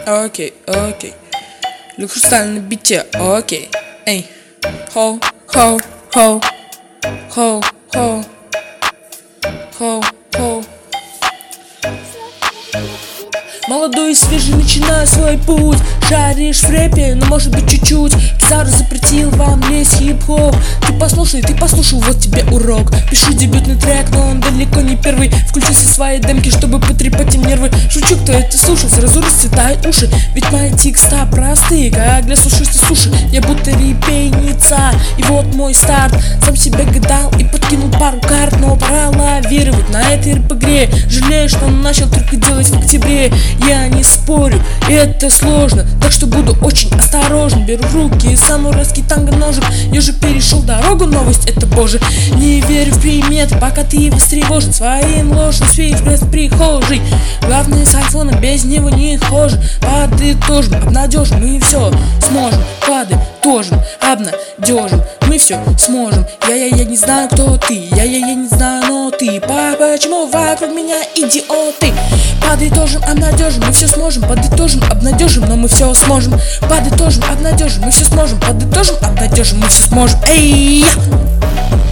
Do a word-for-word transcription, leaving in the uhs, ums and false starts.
окей, окей. Люк Хрусталь на бите, окей. Эй, хоу, хоу, хоу, хоу, хоу, хоу, хоу. Молодой и свежий, начинаю свой путь. Шаришь в рэпе, но может быть чуть-чуть. Кизару запретил вам лезть хип-хоп. Ты послушай, ты послушал, вот тебе урок. Пишу дебютный трек, но он далеко не первый. Включи все свои демки, чтобы потрепать им нервы. Шучу, кто это слушал, сразу расцветают уши. Ведь мои текста простые, как для сушистой суши. Я будто репейница, и вот мой старт. Сам себе гадал и подкинул пару карт, но пора лавировать на этой рэп-игре. Жалею, что начал только делать в октябре. Я не спорю, это сложно, так что буду очень осторожен. Беру в руки самурайский танго-ножик. Я же перешел дорогу, новость это боже. Не верю в приметы, пока ты его встревожен своим ложным свифт в прихожей. Главное с айфона, без него не хуже. Подытожим, обнадежим, мы все сможем. Подытожим, обнадежим, мы все сможем. Я-я-я не знаю, кто ты, я-я-я не знаю, но ты. Почему вокруг меня идиоты? Подытожим, обнадежим, мы все сможем. Подытожим, обнадежим, но мы все сможем. Подытожим, обнадежим, мы все сможем. Подытожим, обнадежим, мы все сможем. Эй!